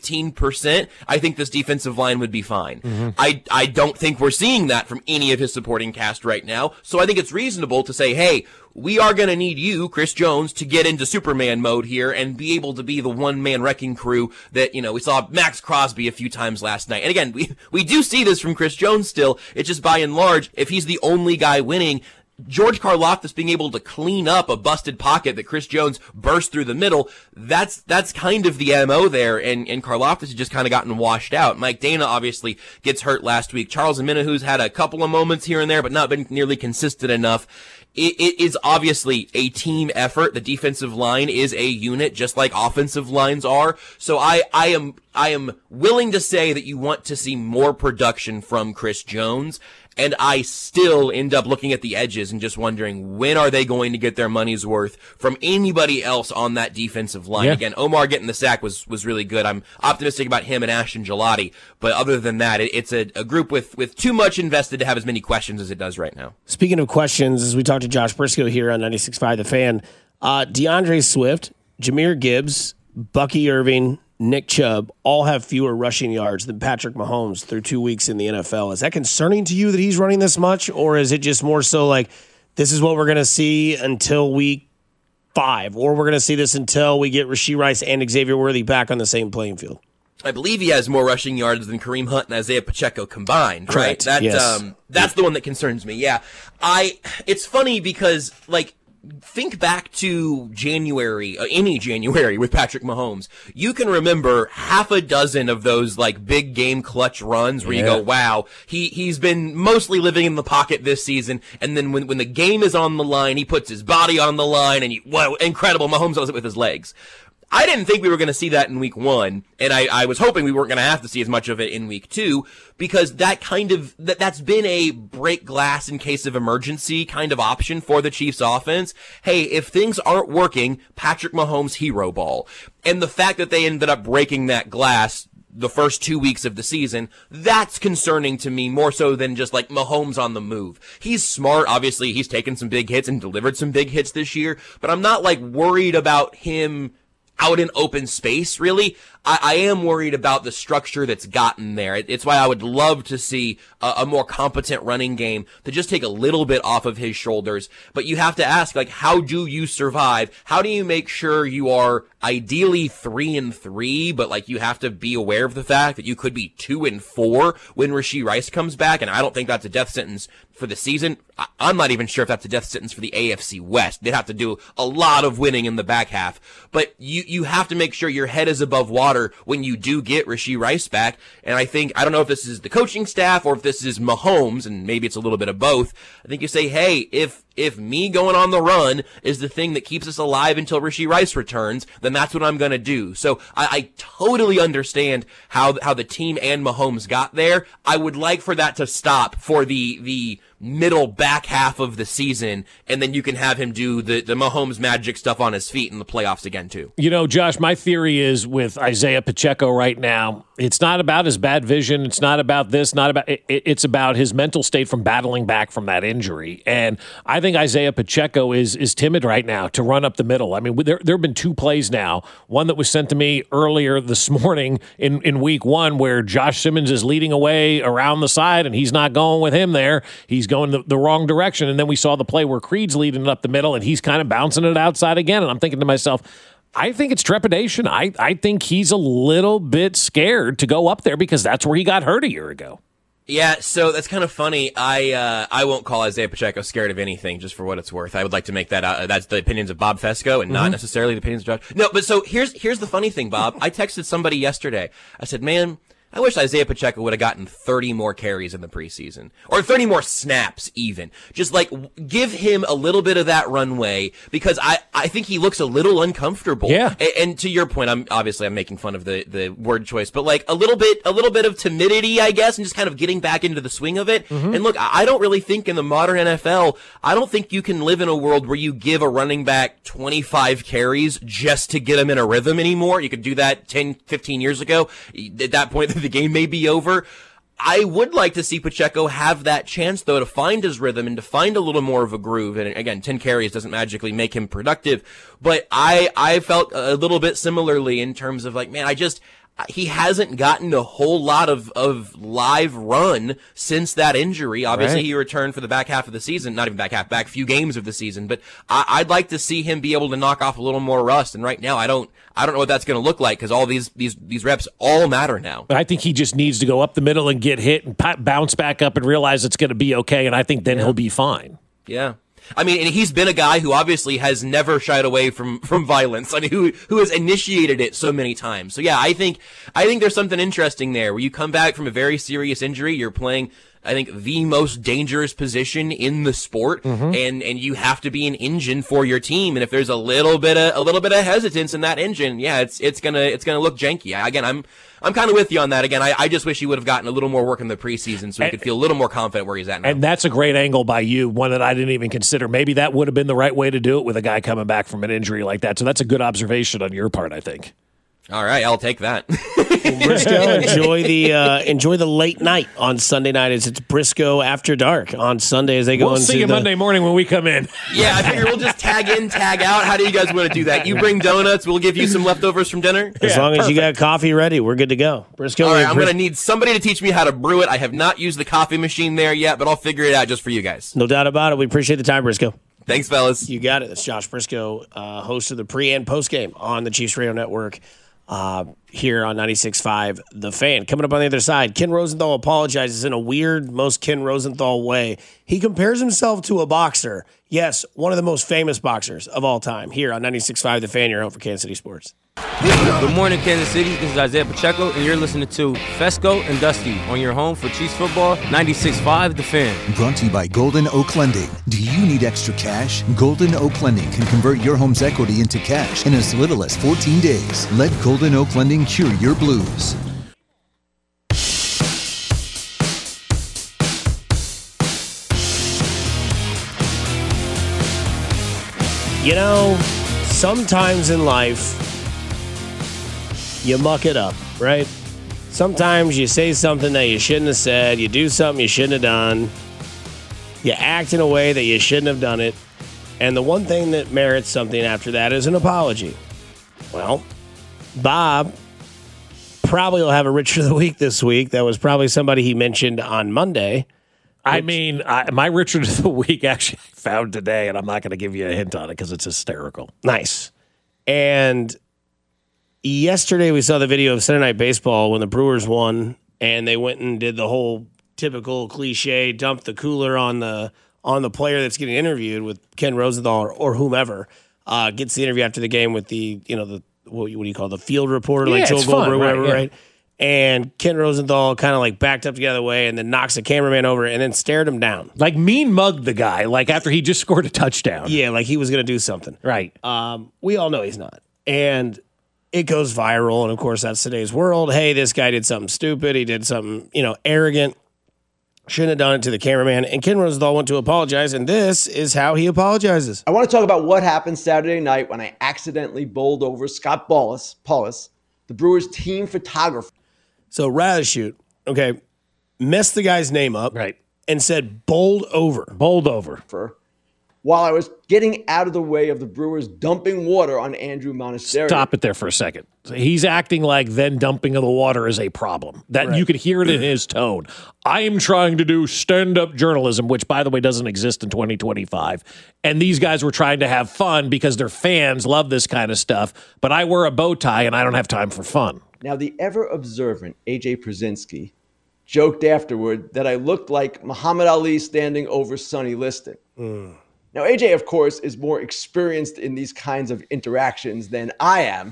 15%, I think this defensive line would be fine. Mm-hmm. I don't think we're seeing that from any of his supporting cast right now, so I think it's reasonable to say, hey, we are going to need you, Chris Jones, to get into Superman mode here and be able to be the one-man wrecking crew that, we saw Max Crosby a few times last night. And again, we do see this from Chris Jones still. It's just by and large, if he's the only guy winning, George Karlaftis being able to clean up a busted pocket that Chris Jones burst through the middle, that's kind of the MO there, and Karlaftis has just kind of gotten washed out. Mike Dana obviously gets hurt last week. Charles Omenihu's had a couple of moments here and there, but not been nearly consistent enough. it is obviously a team effort. The defensive line is a unit, just like offensive lines are. So I am willing to say that you want to see more production from Chris Jones. And I still end up looking at the edges and just wondering, when are they going to get their money's worth from anybody else on that defensive line? Yeah. Again, Omar getting the sack was really good. I'm optimistic about him and Ashton Gelati. But other than that, it's a group with too much invested to have as many questions as it does right now. Speaking of questions, as we talked to Josh Briscoe here on 96.5 The Fan, DeAndre Swift, Jahmyr Gibbs, Bucky Irving, Nick Chubb all have fewer rushing yards than Patrick Mahomes through 2 weeks in the NFL. Is that concerning to you that he's running this much, or is it just more so like this is what we're going to see until week 5, or we're going to see this until we get Rashee Rice and Xavier Worthy back on the same playing field? I believe he has more rushing yards than Kareem Hunt and Isaiah Pacheco combined, right? Correct. Yes. That's the one that concerns me. Yeah. It's funny because, like, think back to January, any January with Patrick Mahomes. You can remember half a dozen of those like big game clutch runs where you go, wow, he's been mostly living in the pocket this season. And then when the game is on the line, he puts his body on the line and wow, incredible. Mahomes does it with his legs. I didn't think we were going to see that in week 1, and I was hoping we weren't going to have to see as much of it in week 2, because that's been a break glass in case of emergency kind of option for the Chiefs offense. Hey, if things aren't working, Patrick Mahomes hero ball. And the fact that they ended up breaking that glass the first 2 weeks of the season, that's concerning to me more so than just like Mahomes on the move. He's smart. Obviously, he's taken some big hits and delivered some big hits this year, but I'm not like worried about him out in open space, really. I am worried about the structure that's gotten there. It's why I would love to see a more competent running game to just take a little bit off of his shoulders. But you have to ask, like, how do you survive? How do you make sure you are ideally 3-3, but like you have to be aware of the fact that you could be 2-4 when Rashee Rice comes back? And I don't think that's a death sentence for the season. I'm not even sure if that's a death sentence for the AFC West. They'd have to do a lot of winning in the back half. But you have to make sure your head is above water when you do get Rashee Rice back. And I don't know if this is the coaching staff or if this is Mahomes, and maybe it's a little bit of both. I think you say, hey, if me going on the run is the thing that keeps us alive until Rashee Rice returns, then that's what I'm going to do. So I totally understand how the team and Mahomes got there. I would like for that to stop for the middle back half of the season, and then you can have him do the Mahomes magic stuff on his feet in the playoffs again too. You know, Josh, my theory is with Isaiah Pacheco right now, it's not about his bad vision. It's not about this, it's about his mental state from battling back from that injury. And I think Isaiah Pacheco is timid right now to run up the middle. I mean, there have been 2 plays now, one that was sent to me earlier this morning in week 1 where Josh Simmons is leading away around the side and he's not going with him there. He's going the wrong direction. And then we saw the play where Creed's leading it up the middle and he's kind of bouncing it outside again. And I'm thinking to myself, I think it's trepidation. I think he's a little bit scared to go up there because that's where he got hurt a year ago. Yeah, so that's kind of funny. I won't call Isaiah Pacheco scared of anything, just for what it's worth. I would like to make that that's the opinions of Bob Fesco and not necessarily the opinions of Josh. No, but so here's the funny thing, Bob. I texted somebody yesterday. I said, man, I wish Isaiah Pacheco would have gotten 30 more carries in the preseason, or 30 more snaps even. Just like give him a little bit of that runway, because I think he looks a little uncomfortable. Yeah. And to your point, I'm making fun of the word choice, but like a little bit of timidity, I guess, and just kind of getting back into the swing of it. And look, I don't really think in the modern NFL, I don't think you can live in a world where you give a running back 25 carries just to get him in a rhythm anymore. You could do that 10, 15 years ago. At that point, the game may be over. I would like to see Pacheco have that chance, though, to find his rhythm and to find a little more of a groove. And again, 10 carries doesn't magically make him productive. But I felt a little bit similarly in terms of like, man, he hasn't gotten a whole lot of live run since that injury. Obviously, He returned for the back half of the season, not even back few games of the season. But I'd like to see him be able to knock off a little more rust. And right now, I don't know what that's going to look like, because all these reps all matter now. I think he just needs to go up the middle and get hit and bounce back up and realize it's going to be okay. And I think then he'll be fine. Yeah. I mean, and he's been a guy who obviously has never shied away from violence. I mean, who has initiated it so many times. So yeah, I think there's something interesting there where you come back from a very serious injury. You're playing I think, the most dangerous position in the sport, and you have to be an engine for your team. And if there's a little bit of hesitance in that engine, yeah, it's gonna look janky. Again, I'm kind of with you on that. Again, I just wish he would have gotten a little more work in the preseason so he could feel a little more confident where he's at now. And that's a great angle by you, one that I didn't even consider. Maybe that would have been the right way to do it with a guy coming back from an injury like that. So that's a good observation on your part, I think. All right, I'll take that. Briscoe, enjoy the late night on Sunday night as it's Briscoe After Dark on Sunday as they go We'll see you Monday morning when we come in. Yeah, I figure we'll just tag in, tag out. How do you guys want to do that? You bring donuts, we'll give you some leftovers from dinner. As long as you got coffee ready, we're good to go. Briscoe. All right, I'm going to need somebody to teach me how to brew it. I have not used the coffee machine there yet, but I'll figure it out just for you guys. No doubt about it. We appreciate the time, Briscoe. Thanks, fellas. You got it. That's Josh Briscoe, host of the pre- and post-game on the Chiefs Radio Network. Here on 96.5 The Fan. Coming up on the other side, Ken Rosenthal apologizes in a weird, most Ken Rosenthal way. He compares himself to a boxer. Yes, one of the most famous boxers of all time. Here on 96.5 The Fan, your home for Kansas City Sports. Good morning, Kansas City. This is Isaiah Pacheco, and you're listening to Fesco and Dusty on your home for Chiefs football, 96.5 The Fan. Brought to you by Golden Oak Lending. Do you need extra cash? Golden Oak Lending can convert your home's equity into cash in as little as 14 days. Let Golden Oak Lending cure your blues. You know, sometimes in life, you muck it up, right? Sometimes you say something that you shouldn't have said. You do something you shouldn't have done. You act in a way that you shouldn't have done it. And the one thing that merits something after that is an apology. Well, Bob probably will have a Richard of the Week this week. That was probably somebody he mentioned on Monday. I mean, my Richard of the Week actually I found today, and I'm not going to give you a hint on it because it's hysterical. Nice. And yesterday we saw the video of Sunday Night Baseball when the Brewers won, and they went and did the whole typical cliche, dump the cooler on the player that's getting interviewed with Ken Rosenthal or whomever. Gets the interview after the game with the what do you call it, the field reporter, like Joel Goldberg, whatever, right? And Ken Rosenthal kind of like backed up the other way and then knocks the cameraman over and then stared him down. Like mean mugged the guy, like after he just scored a touchdown. Yeah, like he was going to do something. Right. We all know he's not. And it goes viral. And of course, that's today's world. Hey, this guy did something stupid. He did something, arrogant. Shouldn't have done it to the cameraman. And Ken Rosenthal went to apologize. And this is how he apologizes. I want to talk about what happened Saturday night when I accidentally bowled over Scott Paulus, the Brewers team photographer. So Rathershute, messed the guy's name up, right, and said bowled over. While I was getting out of the way of the Brewers dumping water on Andrew Monasterio. Stop it there for a second. He's acting like then dumping of the water is a problem. That you could hear it in his tone. I am trying to do stand-up journalism, which, by the way, doesn't exist in 2025. And these guys were trying to have fun because their fans love this kind of stuff. But I wear a bow tie and I don't have time for fun. Now, the ever-observant A.J. Przinsky joked afterward that I looked like Muhammad Ali standing over Sonny Liston. Now, A.J., of course, is more experienced in these kinds of interactions than I am.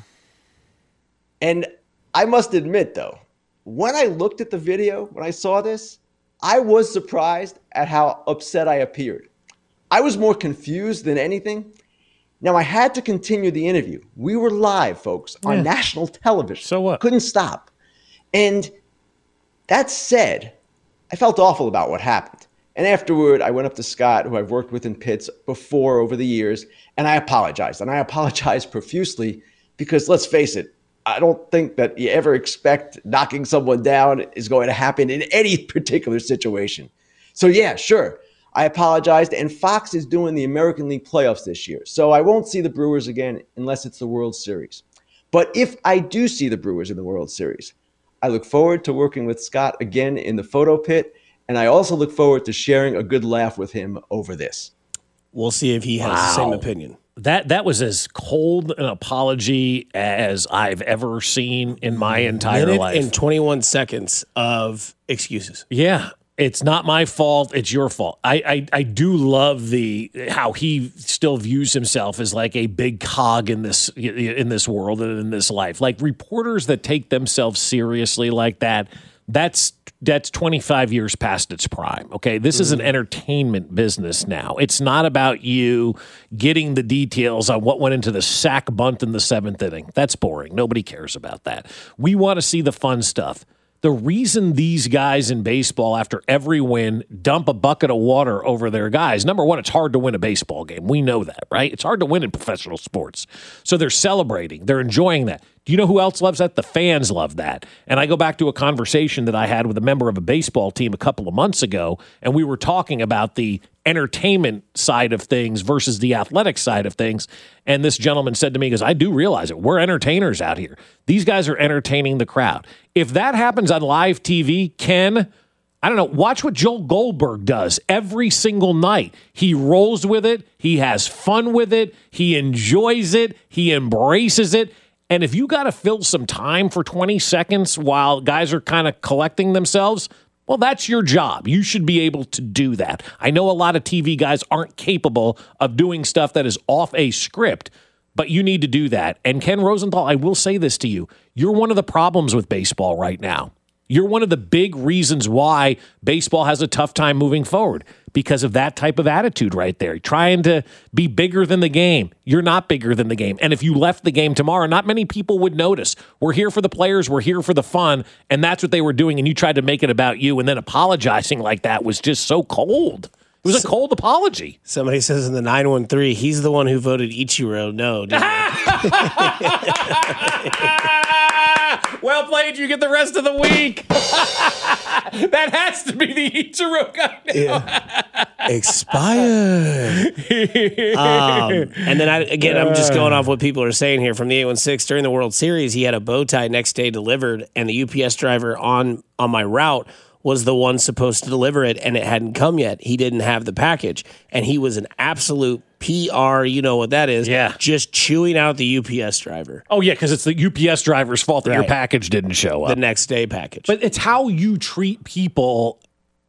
And I must admit, though, when I looked at the video, when I saw this, I was surprised at how upset I appeared. I was more confused than anything. Now, I had to continue the interview. We were live, folks, on national television. So what? Couldn't stop. And that said, I felt awful about what happened. And afterward, I went up to Scott, who I've worked with in pits before over the years, and I apologized. And I apologized profusely because, let's face it, I don't think that you ever expect knocking someone down is going to happen in any particular situation. So yeah, sure. I apologized, and Fox is doing the American League playoffs this year, so I won't see the Brewers again unless it's the World Series. But if I do see the Brewers in the World Series, I look forward to working with Scott again in the photo pit, and I also look forward to sharing a good laugh with him over this. We'll see if he has the same opinion. That was as cold an apology as I've ever seen in my entire life. In 21 seconds of excuses. Yeah. It's not my fault. It's your fault. I do love how he still views himself as like a big cog in this world and in this life. Like reporters that take themselves seriously like that, that's 25 years past its prime. Okay, this is an entertainment business now. It's not about you getting the details on what went into the sack bunt in the 7th inning. That's boring. Nobody cares about that. We want to see the fun stuff. The reason these guys in baseball, after every win, dump a bucket of water over their guys, number one, it's hard to win a baseball game. We know that, right? It's hard to win in professional sports. So they're celebrating. They're enjoying that. Do you know who else loves that? The fans love that. And I go back to a conversation that I had with a member of a baseball team a couple of months ago, and we were talking about the entertainment side of things versus the athletic side of things. And this gentleman said to me, because I do realize it, we're entertainers out here. These guys are entertaining the crowd. If that happens on live TV, Ken, I don't know, watch what Joel Goldberg does every single night. He rolls with it. He has fun with it. He enjoys it. He embraces it. And if you got to fill some time for 20 seconds while guys are kind of collecting themselves, well, that's your job. You should be able to do that. I know a lot of TV guys aren't capable of doing stuff that is off a script, but you need to do that. And Ken Rosenthal, I will say this to you. You're one of the problems with baseball right now. You're one of the big reasons why baseball has a tough time moving forward, because of that type of attitude right there. Trying to be bigger than the game. You're not bigger than the game. And if you left the game tomorrow, not many people would notice. We're here for the players. We're here for the fun. And that's what they were doing. And you tried to make it about you. And then apologizing like that was just so cold. It was a cold apology. Somebody says in the 913, he's the one who voted Ichiro no, didn't Well played. You get the rest of the week. That has to be the Ichiro guy. Yeah. Expired. And then, I'm just going off what people are saying here from the 816. During the World Series, he had a bow tie next day delivered, and the UPS driver on my route was the one supposed to deliver it, and it hadn't come yet. He didn't have the package, and he was an absolute PR, you know what that is, just chewing out the UPS driver. Oh, yeah, because it's the UPS driver's fault that your package didn't show up. The next day package. But it's how you treat people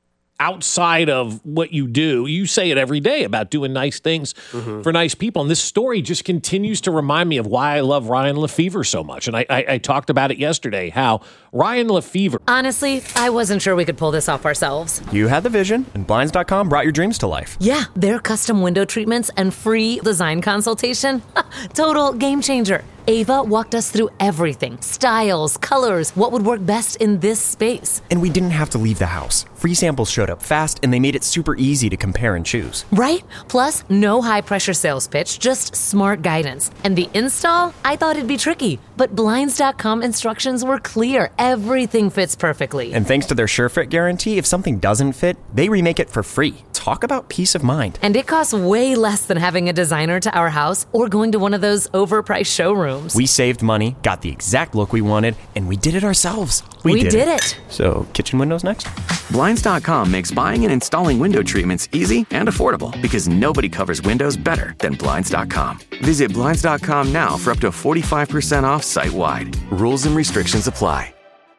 outside of what you do. You say it every day about doing nice things for nice people. And this story just continues to remind me of why I love Ryan Lefevre so much. And I talked about it yesterday, how Ryan Lefevre... Honestly, I wasn't sure we could pull this off ourselves. You had the vision, and Blinds.com brought your dreams to life. Yeah, their custom window treatments and free design consultation. Total game changer. Ava walked us through everything. Styles, colors, what would work best in this space. And we didn't have to leave the house. Free samples showed up fast, and they made it super easy to compare and choose. Right? Plus, no high-pressure sales pitch, just smart guidance. And the install? I thought it'd be tricky, but Blinds.com instructions were clear. Everything fits perfectly. And thanks to their SureFit guarantee, if something doesn't fit, they remake it for free. Talk about peace of mind. And it costs way less than having a designer to our house or going to one of those overpriced showrooms. We saved money, got the exact look we wanted, and we did it ourselves. We did it. So, kitchen windows next? Blinds.com makes buying and installing window treatments easy and affordable because nobody covers windows better than Blinds.com. Visit Blinds.com now for up to 45% off site-wide. Rules and restrictions apply.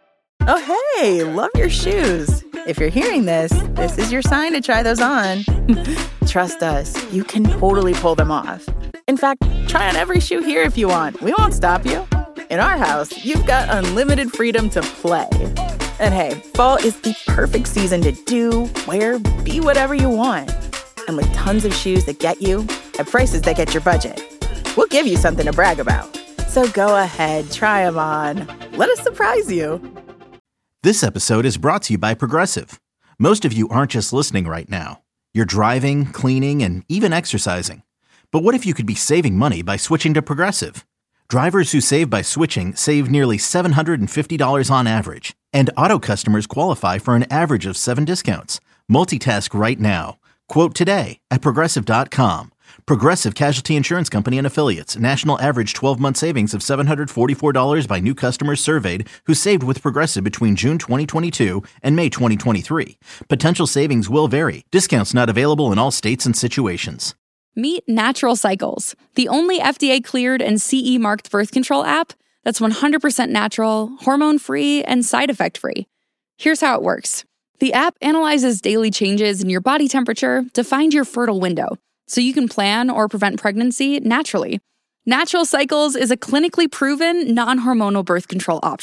Oh, hey, love your shoes. If you're hearing this, this is your sign to try those on. Trust us, you can totally pull them off. In fact, try on every shoe here if you want. We won't stop you. In our house, you've got unlimited freedom to play. And hey, fall is the perfect season to do, wear, be whatever you want. And with tons of shoes that get you at prices that get your budget, we'll give you something to brag about. So go ahead, try them on. Let us surprise you. This episode is brought to you by Progressive. Most of you aren't just listening right now. You're driving, cleaning, and even exercising. But what if you could be saving money by switching to Progressive? Drivers who save by switching save nearly $750 on average. And auto customers qualify for an average of 7 discounts. Multitask right now. Quote today at Progressive.com. Progressive Casualty Insurance Company and Affiliates. National average 12-month savings of $744 by new customers surveyed who saved with Progressive between June 2022 and May 2023. Potential savings will vary. Discounts not available in all states and situations. Meet Natural Cycles, the only FDA-cleared and CE-marked birth control app that's 100% natural, hormone-free, and side effect-free. Here's how it works. The app analyzes daily changes in your body temperature to find your fertile window, so you can plan or prevent pregnancy naturally. Natural Cycles is a clinically proven, non-hormonal birth control option.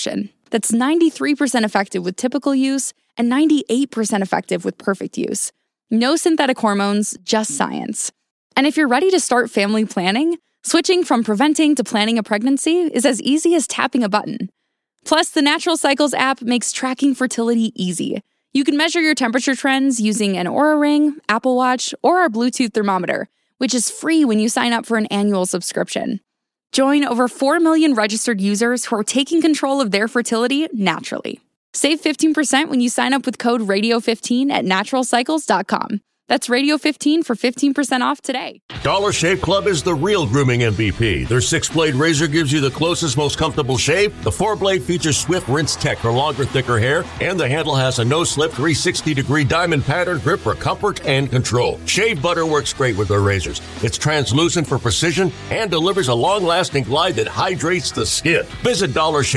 that's 93% effective with typical use and 98% effective with perfect use. No synthetic hormones, just science. And if you're ready to start family planning, switching from preventing to planning a pregnancy is as easy as tapping a button. Plus, the Natural Cycles app makes tracking fertility easy. You can measure your temperature trends using an Oura Ring, Apple Watch, or our Bluetooth thermometer, which is free when you sign up for an annual subscription. Join over 4 million registered users who are taking control of their fertility naturally. Save 15% when you sign up with code RADIO15 at naturalcycles.com. That's Radio15 for 15% off today. Dollar Shave Club is the real grooming MVP. Their 6-blade razor gives you the closest, most comfortable shave. The 4-blade features Swift Rinse Tech for longer, thicker hair. And the handle has a no-slip 360-degree diamond pattern grip for comfort and control. Shave butter works great with their razors. It's translucent for precision and delivers a long-lasting glide that hydrates the skin. Visit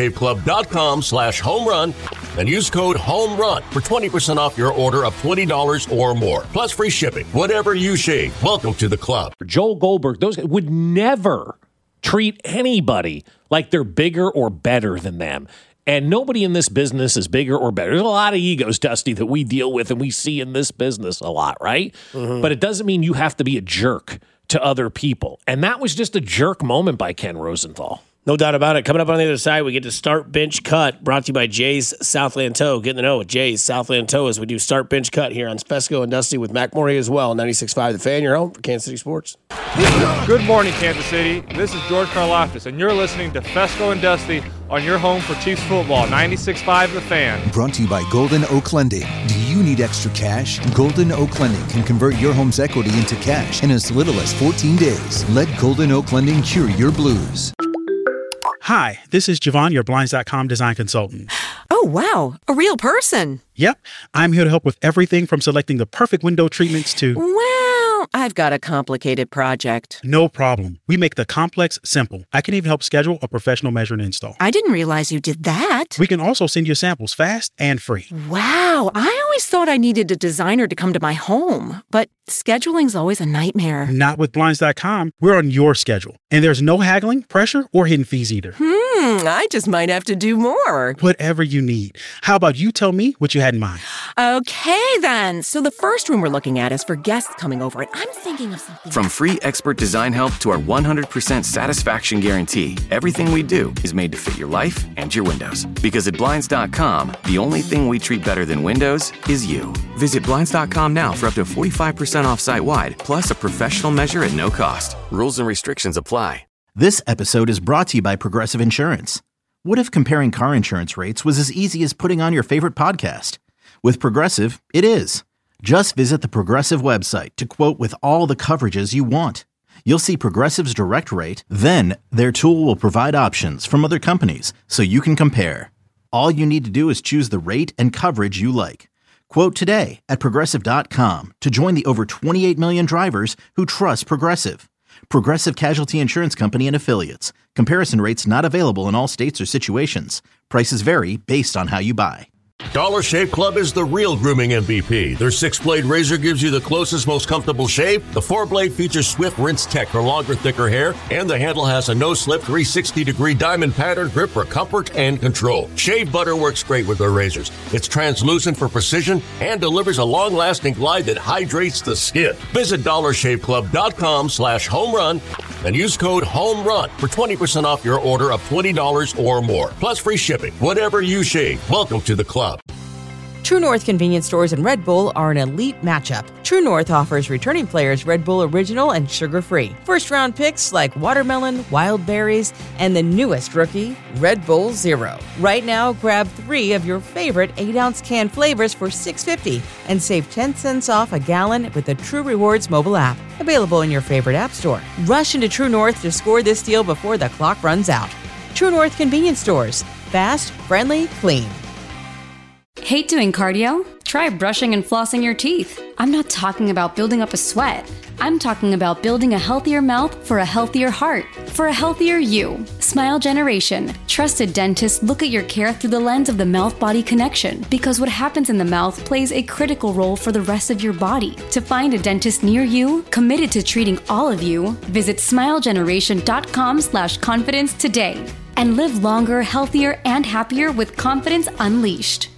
DollarShaveClub.com/homerun and use code HOMERUN for 20% off your order of $20 or more. Plus free shipping. Whatever you shave, welcome to the club. Joel Goldberg, those guys would never treat anybody like they're bigger or better than them. And nobody in this business is bigger or better. There's a lot of egos, Dusty, that we deal with and we see in this business a lot, right? Mm-hmm. But it doesn't mean you have to be a jerk to other people. And that was just a jerk moment by Ken Rosenthal. No doubt about it. Coming up on the other side, we get to Start Bench Cut, brought to you by Jay's Southland Tow. Getting to know with Jay's Southland Tow as we do Start Bench Cut here on Fesco and Dusty with Mac Morey as well. 96.5 The Fan, your home for Kansas City Sports. Good morning, Kansas City. This is George Karlaftis, and you're listening to Fesco and Dusty on your home for Chiefs football. 96.5 The Fan. Brought to you by Golden Oak Lending. Do you need extra cash? Golden Oak Lending can convert your home's equity into cash in as little as 14 days. Let Golden Oak Lending cure your blues. Hi, this is Javon, your Blinds.com design consultant. Oh, wow. A real person. Yep. I'm here to help with everything from selecting the perfect window treatments to... Well, I've got a complicated project. No problem. We make the complex simple. I can even help schedule a professional measure and install. I didn't realize you did that. We can also send you samples fast and free. Wow. I always thought I needed a designer to come to my home, but scheduling's always a nightmare. Not with Blinds.com. We're on your schedule. And there's no haggling, pressure, or hidden fees either. I just might have to do more. Whatever you need. How about you tell me what you had in mind? Okay, then. So the first room we're looking at is for guests coming over, and I'm thinking of something. From free expert design help to our 100% satisfaction guarantee, everything we do is made to fit your life and your windows. Because at Blinds.com, the only thing we treat better than windows is you. Visit Blinds.com now for up to 45% off site-wide, plus a professional measure at no cost. Rules and restrictions apply. This episode is brought to you by Progressive Insurance. What if comparing car insurance rates was as easy as putting on your favorite podcast? With Progressive, it is. Just visit the Progressive website to quote with all the coverages you want. You'll see Progressive's direct rate, then their tool will provide options from other companies so you can compare. All you need to do is choose the rate and coverage you like. Quote today at Progressive.com to join the over 28 million drivers who trust Progressive. Progressive Casualty Insurance Company and Affiliates. Comparison rates not available in all states or situations. Prices vary based on how you buy. Dollar Shave Club is the real grooming MVP. Their 6-blade razor gives you the closest, most comfortable shave. The 4-blade features Swift Rinse Tech for longer, thicker hair. And the handle has a no-slip 360-degree diamond pattern grip for comfort and control. Shave butter works great with their razors. It's translucent for precision and delivers a long-lasting glide that hydrates the skin. Visit DollarShaveClub.com/homerun and use code HOMERUN for 20% off your order of $20 or more. Plus free shipping. Whatever you shave, welcome to the club. True North convenience stores and Red Bull are an elite matchup. True North offers returning players Red Bull Original and sugar-free. First-round picks like watermelon, wild berries, and the newest rookie, Red Bull Zero. Right now, grab 3 of your favorite 8-ounce can flavors for $6.50 and save 10 cents off a gallon with the True Rewards mobile app. Available in your favorite app store. Rush into True North to score this deal before the clock runs out. True North convenience stores. Fast, friendly, clean. Hate doing cardio? Try brushing and flossing your teeth. I'm not talking about building up a sweat. I'm talking about building a healthier mouth for a healthier heart, for a healthier you. Smile Generation. Trusted dentists look at your care through the lens of the mouth-body connection because what happens in the mouth plays a critical role for the rest of your body. To find a dentist near you, committed to treating all of you, visit smilegeneration.com/confidence today. and live longer, healthier, and happier with confidence unleashed.